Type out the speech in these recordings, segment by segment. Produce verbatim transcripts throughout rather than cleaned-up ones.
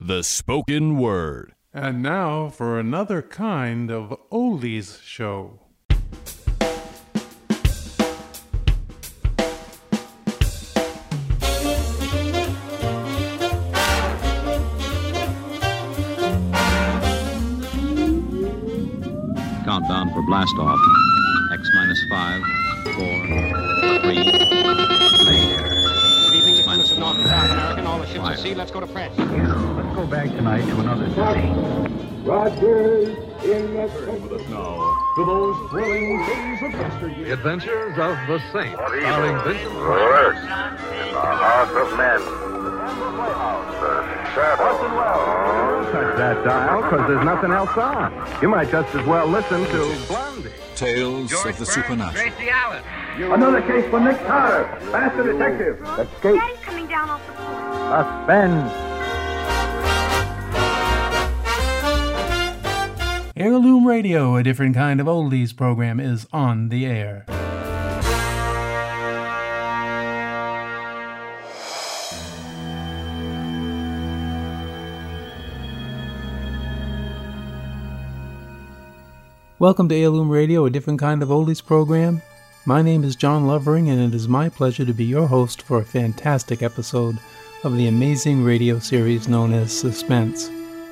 The Spoken Word. And now for another kind of oldies show. Countdown for blast off. X minus five, four, three, two. Good evening, this is North and South American. All the ships at sea. Let's go to France. Let's go back tonight to another city. Rogers in the... With us now to those thrilling days of yesteryear. The Adventures of the Saint, starring Vincent Lurks in the heart of men. The shadow. Touch that dial, because there's nothing else on. You might just as well listen to Blondie. Tales of the Supernatural. Tracy Allen. Another case for Nick Carter, master detective. Escape. Daddy's coming down off the porch. Suspense. Heirloom Radio, a different kind of oldies program, is on the air. Welcome to Heirloom Radio, a different kind of oldies program. My name is John Lovering, and it is my pleasure to be your host for a fantastic episode of the amazing radio series known as Suspense.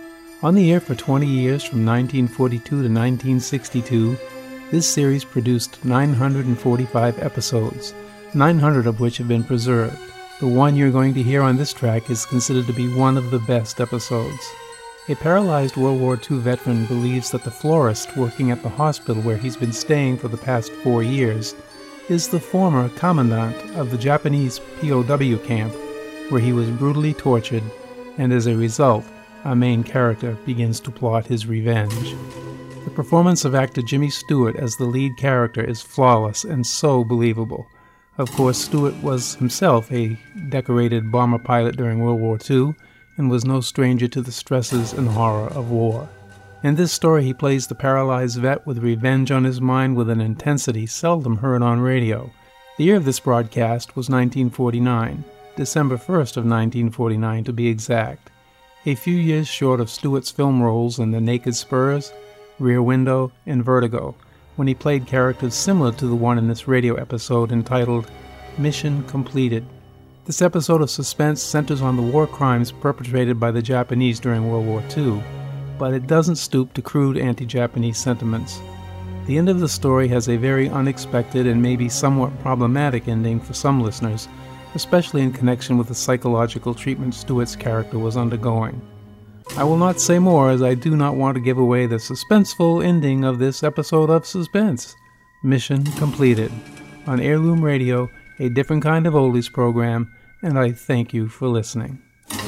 On the air for twenty years, from nineteen forty-two to nineteen sixty-two, this series produced nine hundred forty-five episodes, nine hundred of which have been preserved. The one you're going to hear on this track is considered to be one of the best episodes. A paralyzed World War Two veteran believes that the florist working at the hospital where he's been staying for the past four years is the former commandant of the Japanese P O W camp where he was brutally tortured, and as a result, our main character begins to plot his revenge. The performance of actor Jimmy Stewart as the lead character is flawless and so believable. Of course, Stewart was himself a decorated bomber pilot during World War Two, and was no stranger to the stresses and horror of war. In this story, he plays the paralyzed vet with revenge on his mind with an intensity seldom heard on radio. The year of this broadcast was nineteen forty-nine, December first of nineteen forty-nine to be exact, a few years short of Stewart's film roles in The Naked Spurs, Rear Window, and Vertigo, when he played characters similar to the one in this radio episode entitled Mission Completed. This episode of Suspense centers on the war crimes perpetrated by the Japanese during World War Two, but it doesn't stoop to crude anti-Japanese sentiments. The end of the story has a very unexpected and maybe somewhat problematic ending for some listeners, especially in connection with the psychological treatment Stewart's character was undergoing. I will not say more, as I do not want to give away the suspenseful ending of this episode of Suspense. Mission completed. On Heirloom Radio, a different kind of oldies program, and I thank you for listening.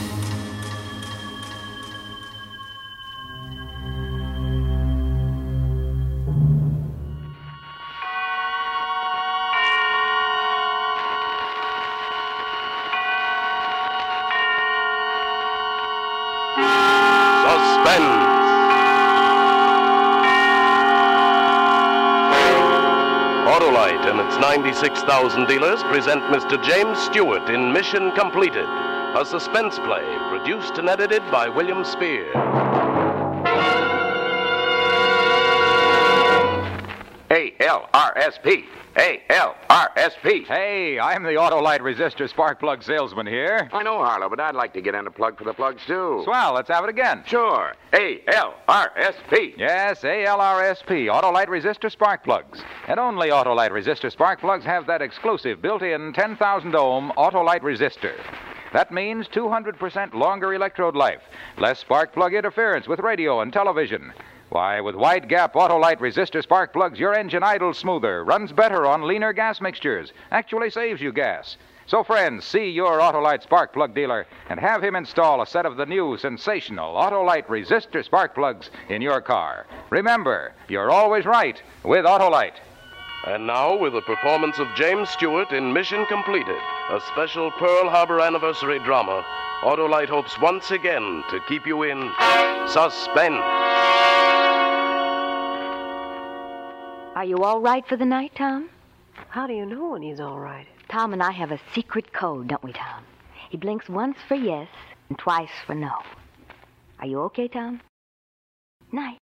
Autolite and its ninety-six thousand dealers present Mister James Stewart in Mission Completed, a suspense play produced and edited by William Spear. A L R S P. A L R S P. Hey, I'm the Autolite resistor spark plug salesman here. I know, Harlow, but I'd like to get in a plug for the plugs, too. Swell, let's have it again. Sure. A L R S P. Yes, A L R S P, Autolite resistor spark plugs. And only Autolite resistor spark plugs have that exclusive built-in ten thousand ohm Autolite resistor. That means two hundred percent longer electrode life, less spark plug interference with radio and television. Why, with wide-gap Autolite resistor spark plugs, your engine idles smoother, runs better on leaner gas mixtures, actually saves you gas. So, friends, see your Autolite spark plug dealer and have him install a set of the new sensational Autolite resistor spark plugs in your car. Remember, you're always right with Autolite. And now, with the performance of James Stewart in Mission Completed, a special Pearl Harbor anniversary drama, Autolite hopes once again to keep you in suspense. Are you all right for the night, Tom? How do you know when he's all right? Tom and I have a secret code, don't we, Tom? He blinks once for yes and twice for no. Are you okay, Tom? Night.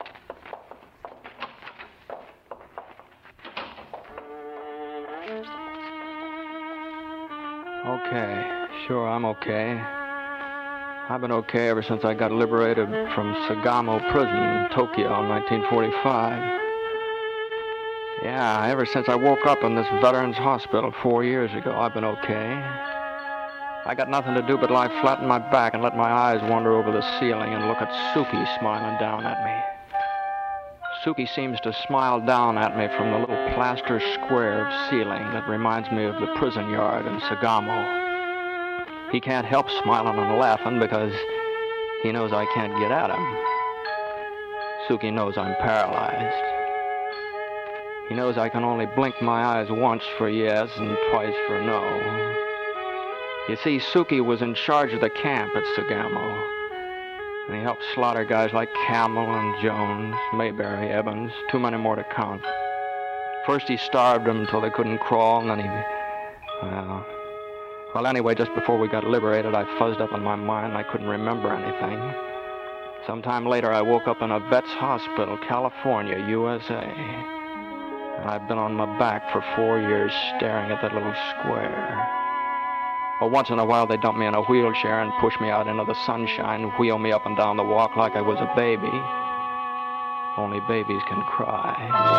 Okay, sure, I'm okay. I've been okay ever since I got liberated from Sagamo Prison in Tokyo in nineteen forty-five. Yeah, ever since I woke up in this Veterans Hospital four years ago, I've been okay. I got nothing to do but lie flat on my back and let my eyes wander over the ceiling and look at Suki smiling down at me. Suki seems to smile down at me from the little plaster square of ceiling that reminds me of the prison yard in Sagamo. He can't help smiling and laughing because he knows I can't get at him. Suki knows I'm paralyzed. He knows I can only blink my eyes once for yes and twice for no. You see, Suki was in charge of the camp at Sagamo. And he helped slaughter guys like Camel and Jones, Mayberry, Evans, too many more to count. First he starved them until they couldn't crawl, and then he... Well, well, anyway, just before we got liberated, I fuzzed up in my mind and I couldn't remember anything. Sometime later, I woke up in a vet's hospital, California, U S A. And I've been on my back for four years staring at that little square. Well, once in a while, they dump me in a wheelchair and push me out into the sunshine, wheel me up and down the walk like I was a baby. Only babies can cry.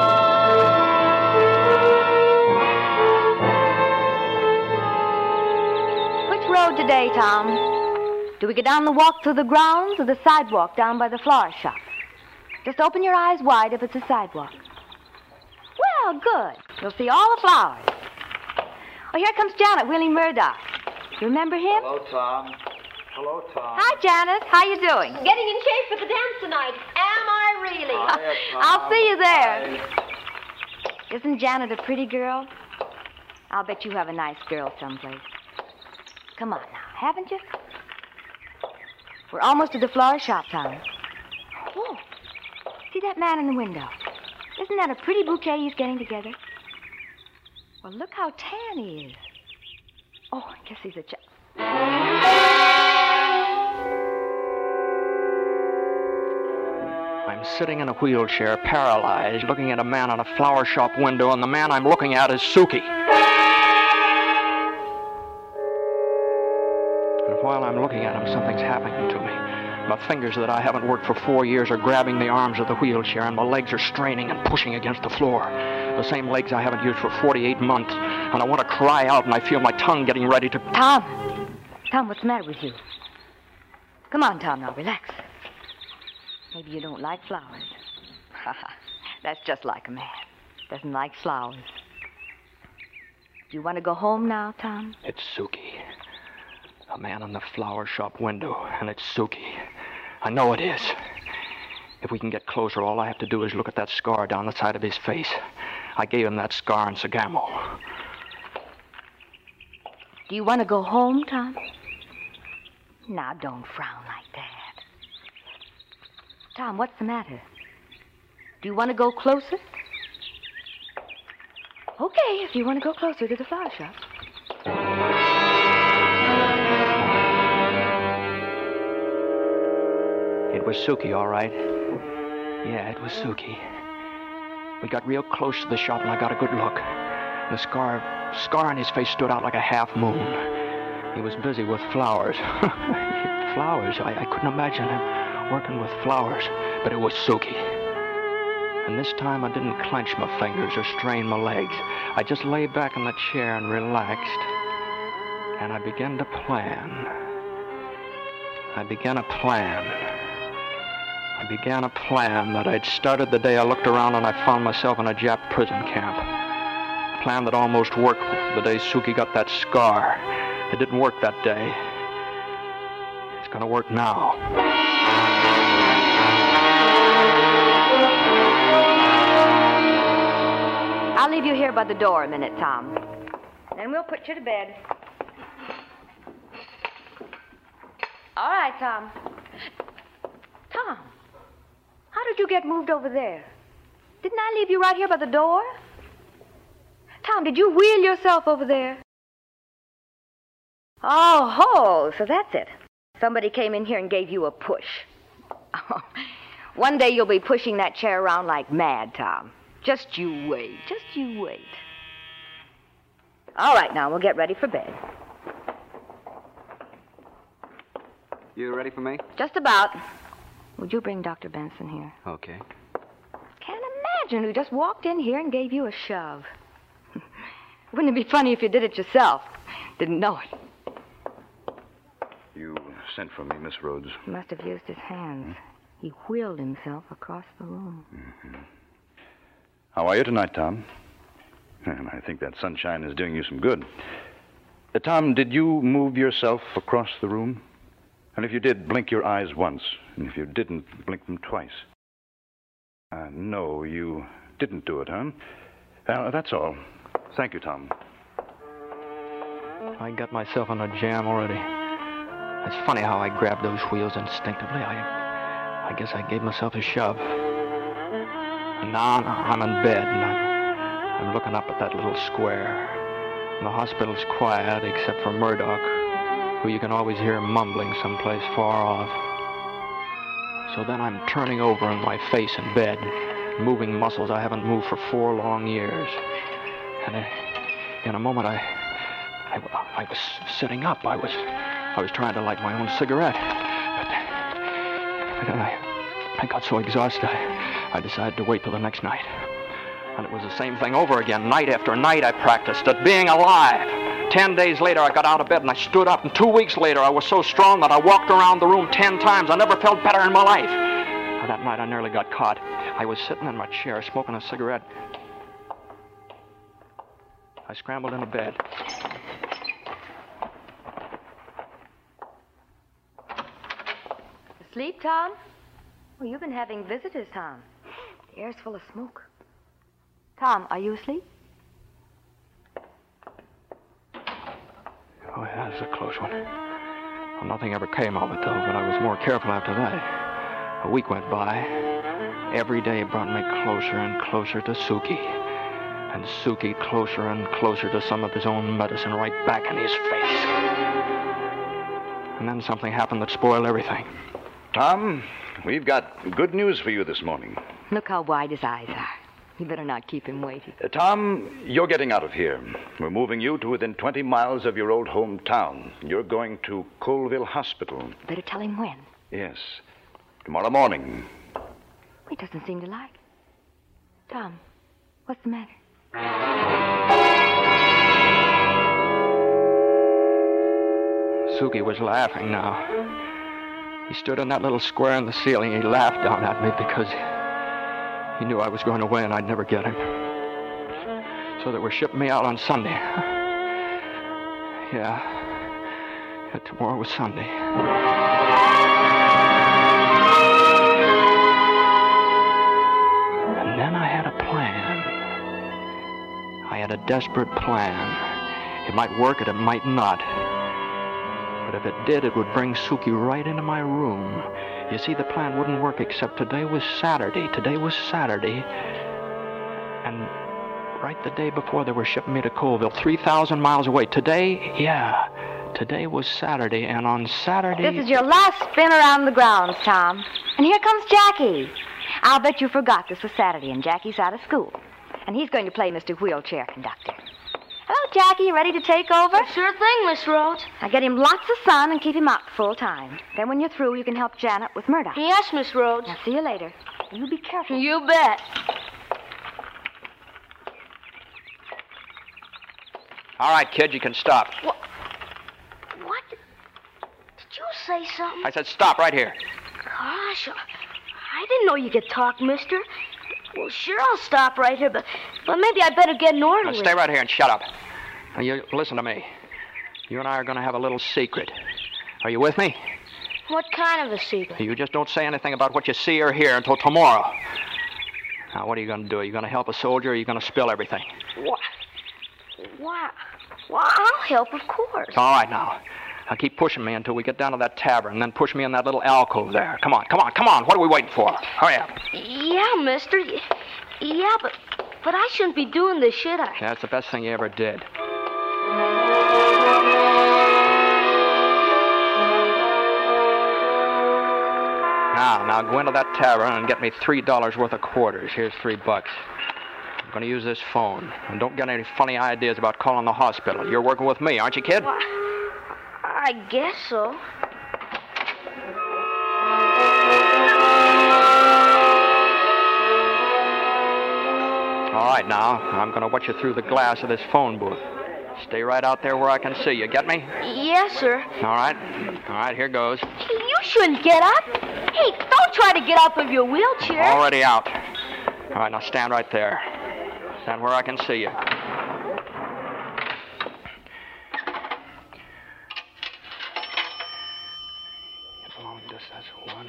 Which road today, Tom? Do we go down the walk through the grounds or the sidewalk down by the flower shop? Just open your eyes wide if it's a sidewalk. Well, good. You'll see all the flowers. Oh, here comes Janet Willie Murdoch. You remember him? Hello, Tom. Hello, Tom. Hi, Janet. How you doing? Getting in shape for the dance tonight. Am I really? Hiya, Tom. I'll see you there. Hi. Isn't Janet a pretty girl? I'll bet you have a nice girl someplace. Come on now, haven't you? We're almost to the flower shop, Tom. Oh, see that man in the window? Isn't that a pretty bouquet he's getting together? Well, look how tan he is. Oh, I guess he's a ch... I'm sitting in a wheelchair, paralyzed, looking at a man in a flower shop window, and the man I'm looking at is Suki. And while I'm looking at him, something's happening to me. My fingers that I haven't worked for four years are grabbing the arms of the wheelchair, and my legs are straining and pushing against the floor. The same legs I haven't used for forty-eight months. And I want to cry out, and I feel my tongue getting ready to... Tom! Tom, what's the matter with you? Come on, Tom, now, relax. Maybe you don't like flowers. That's just like a man. Doesn't like flowers. Do you want to go home now, Tom? It's Suki. A man in the flower shop window, and it's Suki. I know it is. If we can get closer, all I have to do is look at that scar down the side of his face. I gave him that scar in Sagamo. Do you want to go home, Tom? Now, don't frown like that. Tom, what's the matter? Do you want to go closer? Okay, if you want to go closer to the flower shop. It was Suki, all right. Yeah, it was Suki. We got real close to the shop, and I got a good look. The scar, scar on his face stood out like a half moon. He was busy with flowers. Flowers? I, I couldn't imagine him working with flowers, but it was Suki. And this time I didn't clench my fingers or strain my legs. I just lay back in the chair and relaxed. And I began to plan. I began a plan. I began a plan that I'd started the day I looked around and I found myself in a Jap prison camp. A plan that almost worked the day Suki got that scar. It didn't work that day. It's gonna work now. I'll leave you here by the door a minute, Tom. Then we'll put you to bed. All right, Tom. Tom, how did you get moved over there? Didn't I leave you right here by the door? Tom, did you wheel yourself over there? Oh, ho, so that's it. Somebody came in here and gave you a push. One day you'll be pushing that chair around like mad, Tom. Just you wait. Just you wait. All right, now, we'll get ready for bed. You ready for me? Just about. Would you bring Doctor Benson here? Okay. Can't imagine who just walked in here and gave you a shove. Wouldn't it be funny if you did it yourself? Didn't know it. You sent for me, Miss Rhodes. He must have used his hands. He wheeled himself across the room. Mm-hmm. How are you tonight, Tom? And I think that sunshine is doing you some good. Uh, Tom, did you move yourself across the room? And if you did, blink your eyes once. And if you didn't, blink them twice. Uh, no, you didn't do it, huh? Uh, that's all. Thank you, Tom. I got myself in a jam already. It's funny how I grabbed those wheels instinctively. I, I guess I gave myself a shove. And now I'm in bed, and I'm, I'm looking up at that little square. And the hospital's quiet, except for Murdoch, who you can always hear mumbling someplace far off. So then I'm turning over on my face in bed, moving muscles I haven't moved for four long years. And I, in a moment, I, I, I was sitting up. I was, I was trying to light my own cigarette. But, but then I, I got so exhausted, I, I decided to wait till the next night. And it was the same thing over again. Night after night, I practiced at being alive. Ten days later, I got out of bed and I stood up. And two weeks later, I was so strong that I walked around the room ten times. I never felt better in my life. And that night, I nearly got caught. I was sitting in my chair, smoking a cigarette. I scrambled into bed. Asleep, Tom? Well, you've been having visitors, Tom. The air's full of smoke. Tom, are you asleep? Oh, yeah, this is a close one. Well, nothing ever came of it, though, but I was more careful after that. A week went by. Every day brought me closer and closer to Suki. And Suki closer and closer to some of his own medicine right back in his face. And then something happened that spoiled everything. Tom, we've got good news for you this morning. Look how wide his eyes are. You better not keep him waiting. Uh, Tom, you're getting out of here. We're moving you to within twenty miles of your old hometown. You're going to Colville Hospital. Better tell him when. Yes. Tomorrow morning. He doesn't seem to like it. Tom, what's the matter? Suki was laughing now. He stood in that little square in the ceiling. He laughed down at me because he knew I was going away and I'd never get him. So they were shipping me out on Sunday. Yeah. Yeah, tomorrow was Sunday. And then I had a plan. I had a desperate plan. It might work and it might not. But if it did, it would bring Suki right into my room. You see, the plan wouldn't work except today was Saturday. Today was Saturday. And right the day before they were shipping me to Colville, three thousand miles away. Today, yeah, today was Saturday. And on Saturday... This is your last spin around the grounds, Tom. And here comes Jackie. I'll bet you forgot this was Saturday and Jackie's out of school. And he's going to play Mister Wheelchair Conductor. Hello, Jackie. You ready to take over? Sure thing, Miss Rhodes. Now get him lots of sun and keep him out full time. Then when you're through, you can help Janet with Murdoch. Yes, Miss Rhodes. Now see you later. You be careful. You bet. All right, kid, you can stop. What? What? Did you say something? I said stop right here. Gosh, I didn't know you could talk, mister. Well, sure, I'll stop right here, but, but maybe I better get an order. Now, stay right here and shut up. Now, you listen to me. You and I are going to have a little secret. Are you with me? What kind of a secret? You just don't say anything about what you see or hear until tomorrow. Now, what are you going to do? Are you going to help a soldier, or are you going to spill everything? What? Why? Well, I'll help, of course. All right, now. Now, keep pushing me until we get down to that tavern, and then push me in that little alcove there. Come on, come on, come on. What are we waiting for? Hurry up. Yeah, mister. Yeah, but but I shouldn't be doing this, should I? That's the best thing you ever did. Now, now go into that tavern and get me three dollars worth of quarters. Here's three bucks. I'm going to use this phone. And don't get any funny ideas about calling the hospital. You're working with me, aren't you, kid? Well, I guess so. All right, now, I'm going to watch you through the glass of this phone booth. Stay right out there where I can see you. Get me? Yes, sir. All right. All right, here goes. You shouldn't get up. Hey, don't try to get out of your wheelchair. Already out. All right, now stand right there. Stand where I can see you. Long distance, one.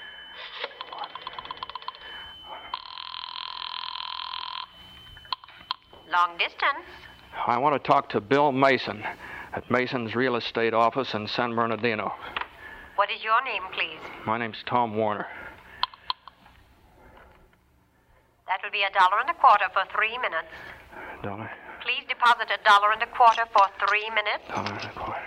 Long distance. I want to talk to Bill Mason at Mason's real estate office in San Bernardino. What is your name, please? My name's Tom Warner. That will be a dollar and a quarter for three minutes. Dollar? Please deposit a dollar and a quarter for three minutes. Dollar and a quarter.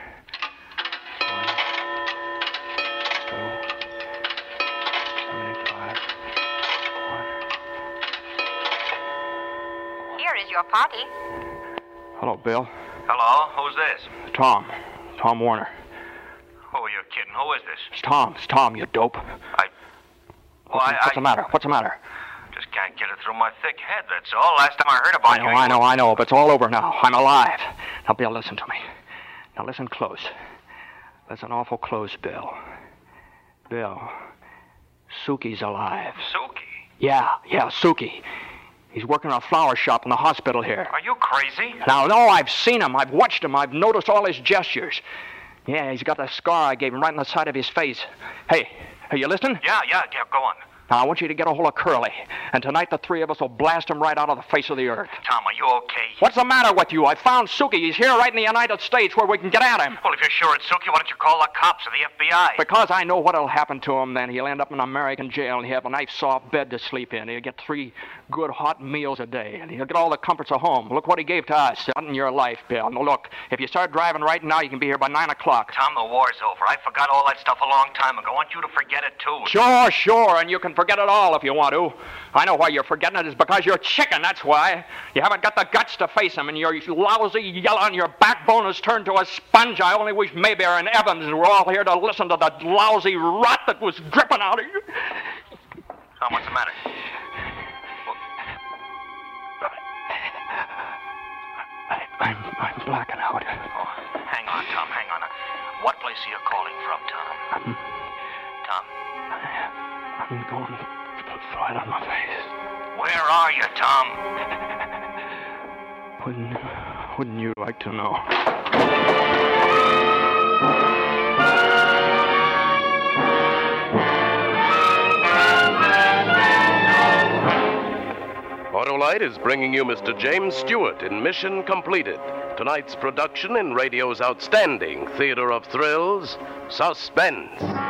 Here is your party. Hello, Bill. Hello, who's this? Tom. Tom Warner. Oh, you're kidding. Who is this? It's Tom. It's Tom, you dope. I... Well, What's, I, what's I... the matter? What's the matter? Just can't get it through my thick head, that's all. Last time I heard about I know, you... I know, I know, but it's all over now. I'm alive. Now, Bill, listen to me. Now, listen close. Listen awful close, Bill. Bill, Suki's alive. Suki? Yeah, yeah, Suki. He's working in a flower shop in the hospital here. Are you crazy? Now, no, I've seen him. I've watched him. I've noticed all his gestures. Yeah, he's got that scar I gave him right in the side of his face. Hey, are you listening? Yeah, yeah, yeah, go on. Now, I want you to get a hold of Curly. And tonight, the three of us will blast him right out of the face of the earth. Tom, are you okay? What's the matter with you? I found Suki. He's here right in the United States where we can get at him. Well, if you're sure it's Suki, why don't you call the cops or the F B I? Because I know what'll happen to him then. He'll end up in an American jail and he'll have a nice soft bed to sleep in. He'll get three good hot meals a day. And he'll get all the comforts of home. Look what he gave to us. Not in your life, Bill. Now, look, if you start driving right now, you can be here by nine o'clock. Tom, the war's over. I forgot all that stuff a long time ago. I want you to forget it, too. Sure, sure, and you can forget it all if you want to. I know why you're forgetting it. It's because you're chicken, that's why. You haven't got the guts to face him, and your lousy yellow on your backbone has turned to a sponge. I only wish Mayberry and Evans were all here to listen to the lousy rot that was dripping out of you. Tom, what's the matter? I, I'm, I'm blacking out. Oh, hang on, Tom, hang on. What place are you calling from, Tom? I'm, Tom? I'm going flat on my face. Where are you, Tom? Wouldn't, wouldn't you like to know? Autolite is bringing you Mister James Stewart in Mission Completed. Tonight's production in radio's outstanding theater of thrills, Suspense.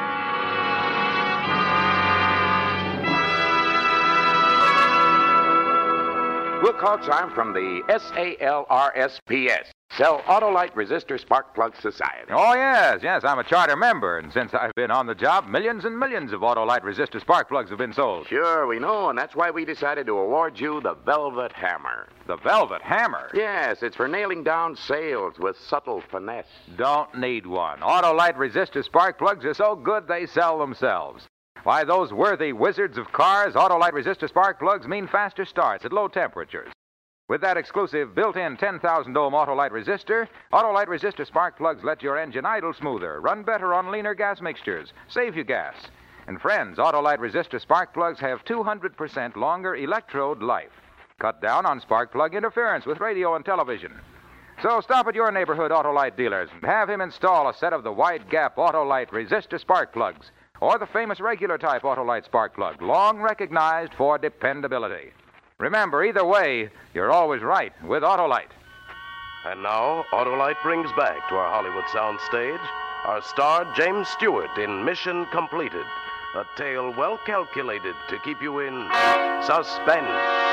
Wilcox, I'm from the S A L R S P S, Sell Autolite Resistor Spark Plug Society. Oh, yes, yes, I'm a charter member, and since I've been on the job, millions and millions of Autolite resistor spark plugs have been sold. Sure, we know, and that's why we decided to award you the Velvet Hammer. The Velvet Hammer? Yes, it's for nailing down sales with subtle finesse. Don't need one. Autolite resistor spark plugs are so good they sell themselves. Why, those worthy wizards of cars, Autolite resistor spark plugs mean faster starts at low temperatures. With that exclusive built-in ten thousand ohm Autolite resistor, Autolite resistor spark plugs let your engine idle smoother, run better on leaner gas mixtures, save you gas. And friends, Autolite resistor spark plugs have two hundred percent longer electrode life. Cut down on spark plug interference with radio and television. So stop at your neighborhood Autolite dealers and have him install a set of the wide-gap Autolite resistor spark plugs, or the famous regular type Autolite spark plug, long recognized for dependability. Remember, either way, you're always right with Autolite. And now, Autolite brings back to our Hollywood soundstage our star James Stewart in Mission Completed, a tale well calculated to keep you in suspense.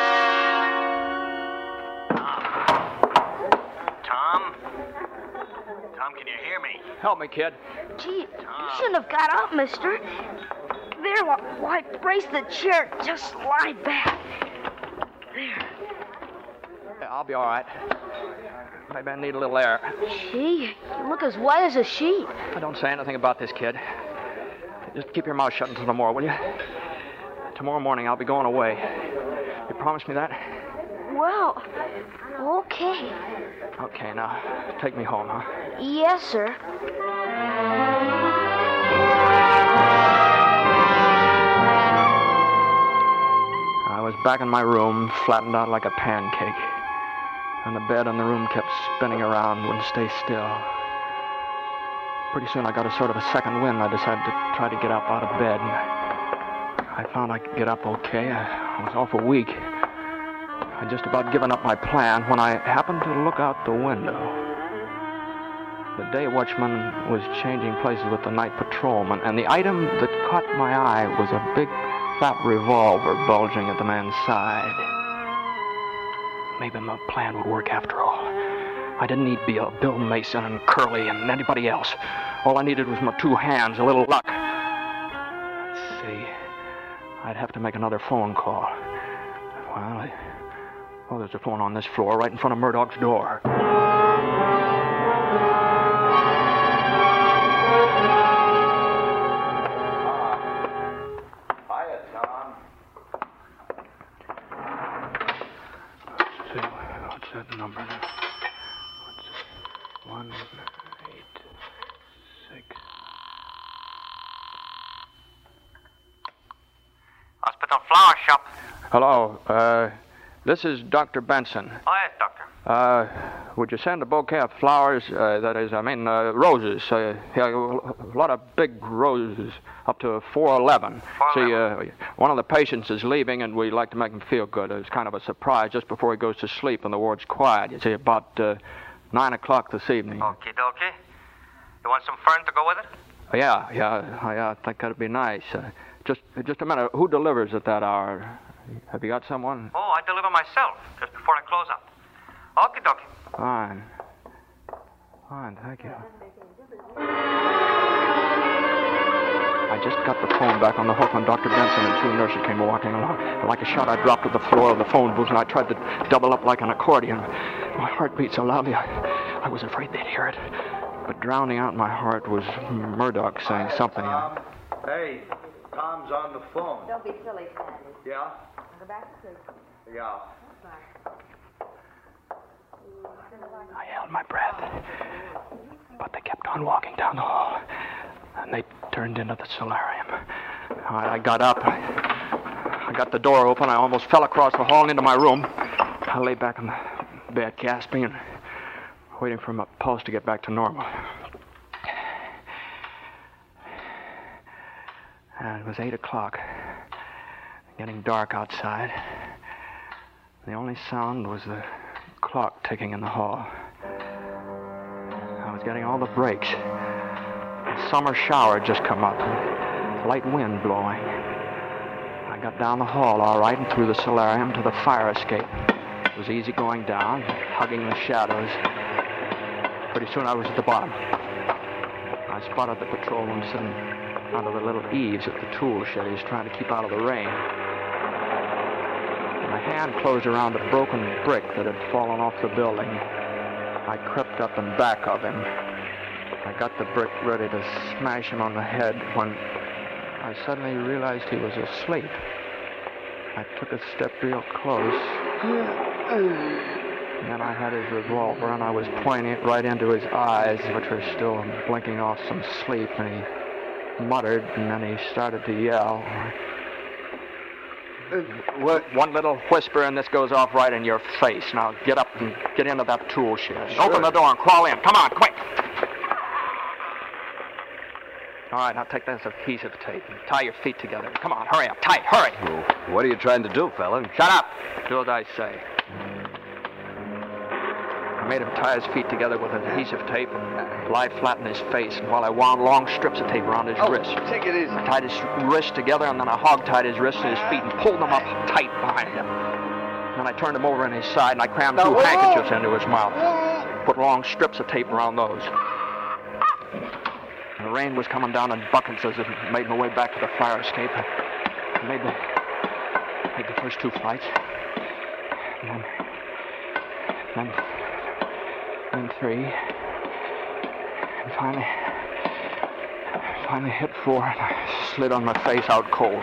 Tom? Tom, can you hear me? Help me, kid. Gee, you shouldn't have got up, mister. There Here, while, while I brace the chair, just lie back. There. I'll be all right. Maybe I need a little air. Gee, you look as white as a sheet. I don't say anything about this, kid. Just keep your mouth shut until tomorrow, will you? Tomorrow morning I'll be going away. You promise me that? Well, okay. Okay, now, take me home, huh? Yes, sir. I was back in my room, flattened out like a pancake. And the bed in the room kept spinning around, wouldn't stay still. Pretty soon I got a sort of a second wind. I decided to try to get up out of bed. I found I could get up okay. I was awful weak. I'd just about given up my plan when I happened to look out the window. The day watchman was changing places with the night patrolman, and the item that caught my eye was a big, fat revolver bulging at the man's side. Maybe my plan would work after all. I didn't need to be a Bill Mason and Curly and anybody else. All I needed was my two hands, a little luck. Let's see. I'd have to make another phone call. Well, I... Oh, there's a phone on this floor right in front of Murdoch's door. Hiya, Tom. Let's see. What's that number now? What's it? One, eight, six. Hospital Flower Shop. Hello, uh... this is Doctor Benson. Oh, yes, doctor. Uh, would you send a bouquet of flowers? Uh, that is, I mean, uh, roses. Uh, yeah, a lot of big roses, up to four eleven. See, uh, one of the patients is leaving, and we'd like to make him feel good. It's kind of a surprise just before he goes to sleep, and the ward's quiet. You see, about uh, nine o'clock this evening. Okie dokie. You want some fern to go with it? Uh, yeah, yeah, I uh, think that'd be nice. Uh, just, just a minute. Who delivers at that hour? Have you got someone? Oh, I deliver myself just before I close up. Okie dokie. Fine. Fine, thank you. I just got the phone back on the hook when Doctor Benson and two nurses came walking along. Like a shot, I dropped to the floor of the phone booth, and I tried to double up like an accordion. My heart beat so loudly, I, I was afraid they'd hear it. But drowning out my heart was Murdoch saying something. Tom, hey, Tom's on the phone. Don't be silly, Sandy. Yeah? Go back to sleep. Yeah. I held my breath, but they kept on walking down the hall, and they turned into the solarium. I, I got up. I, I got the door open. I almost fell across the hall and into my room. I lay back in the bed, gasping and waiting for my pulse to get back to normal. And it was eight o'clock. Getting dark outside. The only sound was the clock ticking in the hall. I was getting all the breaks. A summer shower had just come up, and light wind blowing. I got down the hall all right and through the solarium to the fire escape. It was easy going down, hugging the shadows. Pretty soon I was at the bottom. I spotted the patrolman sitting under the little eaves at the tool shed. He was trying to keep out of the rain. My hand closed around a broken brick that had fallen off the building. I crept up and back of him. I got the brick ready to smash him on the head when I suddenly realized he was asleep. I took a step real close. And then I had his revolver, and I was pointing it right into his eyes, which were still blinking off some sleep, and he muttered, and then he started to yell. Uh, what? One little whisper, and this goes off right in your face. Now get up and get into that tool shed. Sure. Open the door and crawl in. Come on, quick! All right, now take this adhesive tape and tie your feet together. Come on, hurry up, tight, hurry! Well, what are you trying to do, fella? Shut up! Do as I say. I made him tie his feet together with adhesive tape and lie flat in his face, and while I wound long strips of tape around his oh, wrist. Take it easy. I tied his wrists together, and then I hog-tied his wrists and his feet and pulled them up tight behind him. Then I turned him over on his side, and I crammed two now, handkerchiefs into his mouth. Put long strips of tape around those. The rain was coming down in buckets as I made my way back to the fire escape. I made the, made the first two flights. And then, then, then three. And finally, finally hit four, and I slid on my face out cold.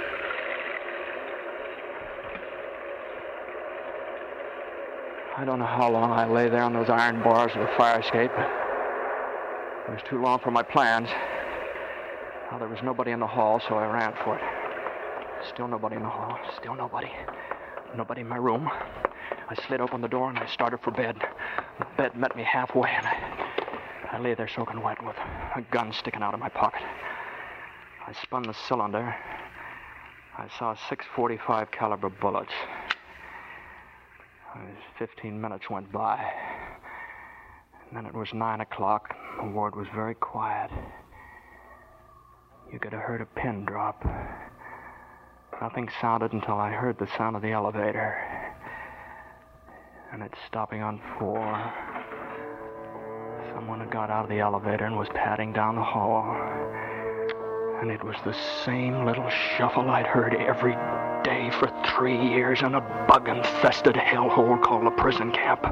I don't know how long I lay there on those iron bars of the fire escape. It was too long for my plans. Well, there was nobody in the hall, so I ran for it. Still nobody in the hall. Still nobody. Nobody in my room. I slid open the door and I started for bed. The bed met me halfway, and I, I lay there soaking wet with a gun sticking out of my pocket. I spun the cylinder. I saw six forty-five caliber bullets. Fifteen minutes went by. And then it was nine o'clock. The ward was very quiet. You could have heard a pin drop. Nothing sounded until I heard the sound of the elevator. And it's stopping on four. Someone had got out of the elevator and was padding down the hall. And it was the same little shuffle I'd heard every day for three years in a bug-infested hellhole called a prison camp.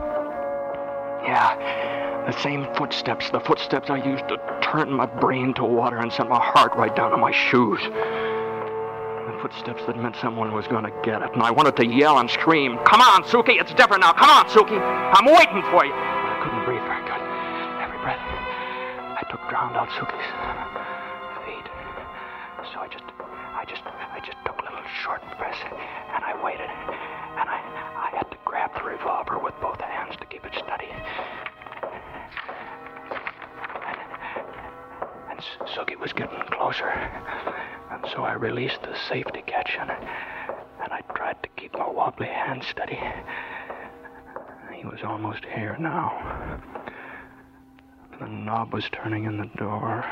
Yeah, the same footsteps, the footsteps I used to turn my brain to water and send my heart right down to my shoes. The footsteps that meant someone was going to get it. And I wanted to yell and scream, "Come on, Suki, it's different now. Come on, Suki, I'm waiting for you." But I couldn't breathe very good. Every breath, I took drowned out Suki's feet. So I just, I just, I just took little short breaths, and I waited. And I, I had to grab the revolver with both hands to keep it steady. And, and Suki was getting closer. And so I released the safety catch, and, and I tried to keep my wobbly hand steady. He was almost here now. The knob was turning in the door.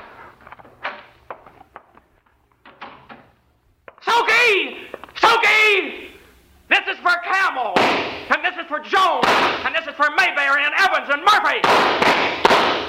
Suki! Suki! This is for Camel, and this is for Jones, and this is for Mayberry and Evans and Murphy!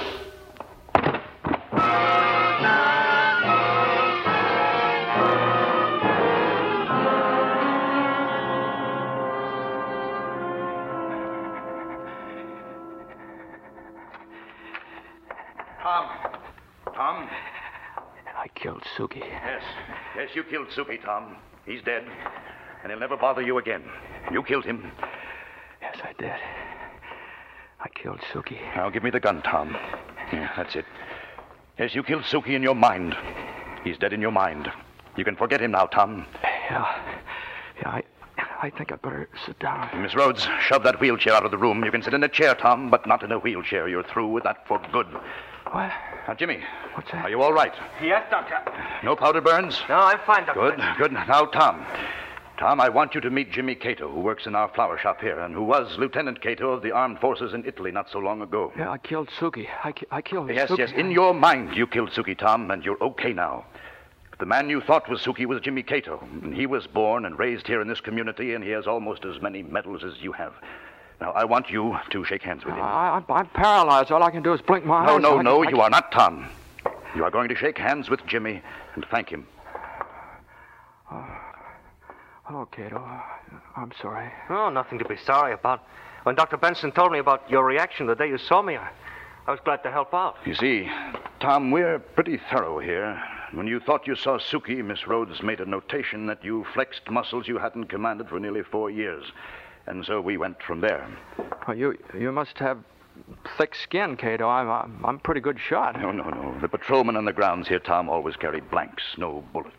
Tom. Tom? I killed Suki. Yes. Yes, you killed Suki, Tom. He's dead. And he'll never bother you again. You killed him. Yes, I did. I killed Suki. Now, give me the gun, Tom. Yeah, that's it. Yes, you killed Suki in your mind. He's dead in your mind. You can forget him now, Tom. Yeah. Yeah, I, I think I'd better sit down. Miss Rhodes, shove that wheelchair out of the room. You can sit in a chair, Tom, but not in a wheelchair. You're through with that for good. What? Now, Jimmy. What's that? Are you all right? Yes, Doctor. No powder burns? No, I'm fine, Doctor. Good, good. Now, Tom. Tom, I want you to meet Jimmy Cato, who works in our flower shop here, and who was Lieutenant Cato of the armed forces in Italy not so long ago. Yeah, I killed Suki. I, ki- I killed yes, Suki. Yes, yes. In your mind, you killed Suki, Tom, and you're okay now. The man you thought was Suki was Jimmy Cato. And he was born and raised here in this community, and he has almost as many medals as you have. Now, I want you to shake hands with him. I, I, I'm paralyzed. All I can do is blink my no, eyes. No, no, I, no, I, you I, are not, Tom. You are going to shake hands with Jimmy and thank him. Uh, oh, Cato, I'm sorry. Oh, nothing to be sorry about. When Doctor Benson told me about your reaction the day you saw me, I, I was glad to help out. You see, Tom, we're pretty thorough here. When you thought you saw Suki, Miss Rhodes made a notation that you flexed muscles you hadn't commanded for nearly four years. And so we went from there. Well, you you must have thick skin, Cato. I'm, I'm, I'm a pretty good shot. No, no, no. The patrolmen on the grounds here, Tom, always carry blanks, no bullets.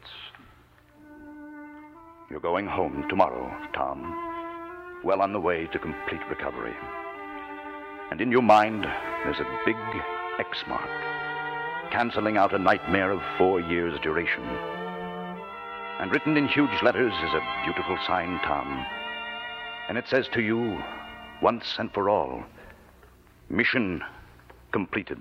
You're going home tomorrow, Tom. Well on the way to complete recovery. And in your mind, there's a big X mark, canceling out a nightmare of four years' duration. And written in huge letters is a beautiful sign, Tom. And it says to you, once and for all, mission completed.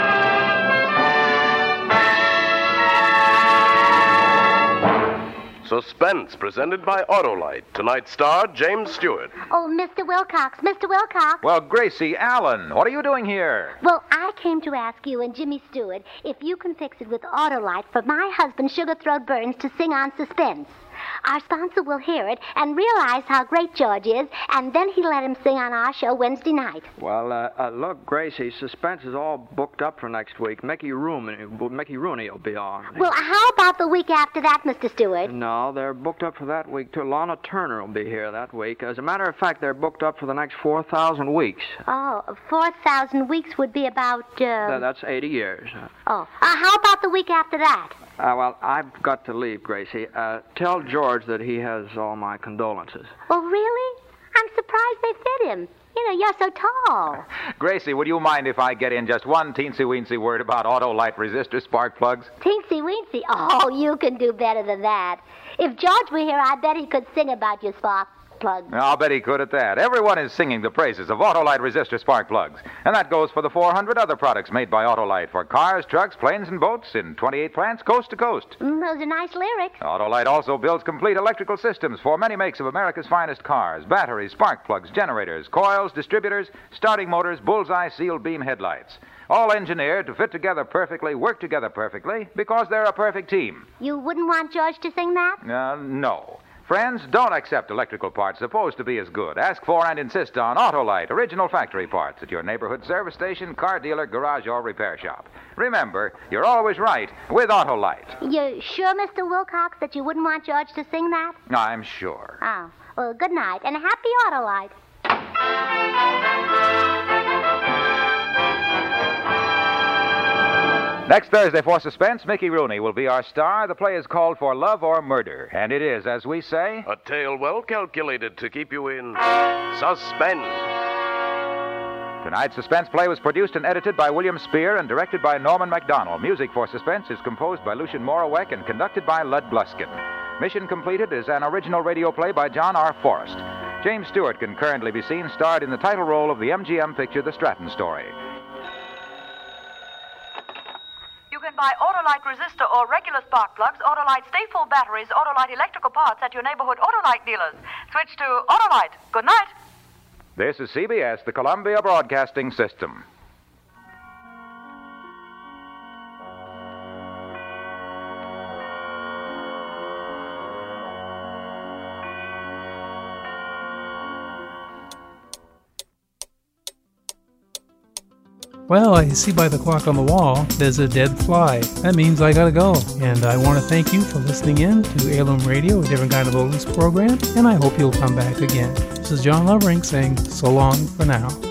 So Suspense, presented by Autolite. Tonight's star, James Stewart. Oh, Mister Wilcox, Mister Wilcox. Well, Gracie Allen, what are you doing here? Well, I came to ask you and Jimmy Stewart if you can fix it with Autolite for my husband, Sugar Throat Burns, to sing on Suspense. Our sponsor will hear it and realize how great George is, and then he'll let him sing on our show Wednesday night. Well, uh, uh, look, Gracie, Suspense is all booked up for next week. Mickey Rooney, Mickey Rooney will be on. Well, how about the week after that, Mister Stewart? No, they're booked up for that week, too. Lana Turner will be here that week. As a matter of fact, they're booked up for the next four thousand weeks. Oh, four thousand weeks would be about... Uh... Th- that's eighty years. Oh, uh, how about the week after that? Uh, well, I've got to leave, Gracie. Uh, tell George that he has all my condolences. Oh, really? I'm surprised they fit him. You know, you're so tall. Gracie, would you mind if I get in just one teensy-weensy word about Autolite resistor spark plugs? Teensy-weensy? Oh, you can do better than that. If George were here, I bet he could sing about your spark plugs. I'll bet he could at that. Everyone is singing the praises of Autolite resistor spark plugs. And that goes for the four hundred other products made by Autolite for cars, trucks, planes, and boats in twenty-eight plants coast to coast. Mm, those are nice lyrics. Autolite also builds complete electrical systems for many makes of America's finest cars: batteries, spark plugs, generators, coils, distributors, starting motors, bullseye sealed beam headlights. All engineered to fit together perfectly, work together perfectly, because they're a perfect team. You wouldn't want George to sing that? Uh, no. Friends, don't accept electrical parts supposed to be as good. Ask for and insist on Autolite, original factory parts at your neighborhood service station, car dealer, garage, or repair shop. Remember, you're always right with Autolite. You're sure, Mister Wilcox, that you wouldn't want George to sing that? I'm sure. Oh, well, good night, and happy Autolite. Next Thursday for Suspense, Mickey Rooney will be our star. The play is called For Love or Murder, and it is, as we say, a tale well calculated to keep you in suspense. Tonight's Suspense play was produced and edited by William Spear and directed by Norman MacDonald. Music for Suspense is composed by Lucien Morawek and conducted by Lud Bluskin. Mission Completed is an original radio play by John R. Forrest. James Stewart can currently be seen starred in the title role of the M G M picture The Stratton Story. You can buy Autolite resistor or regular spark plugs, Autolite stay-full batteries, Autolite electrical parts at your neighborhood Autolite dealers. Switch to Autolite. Good night. This is C B S, the Columbia Broadcasting System. Well, I see by the clock on the wall, there's a dead fly. That means I gotta go. And I want to thank you for listening in to Heirloom Radio, a different kind of oldies program, and I hope you'll come back again. This is John Lovering saying so long for now.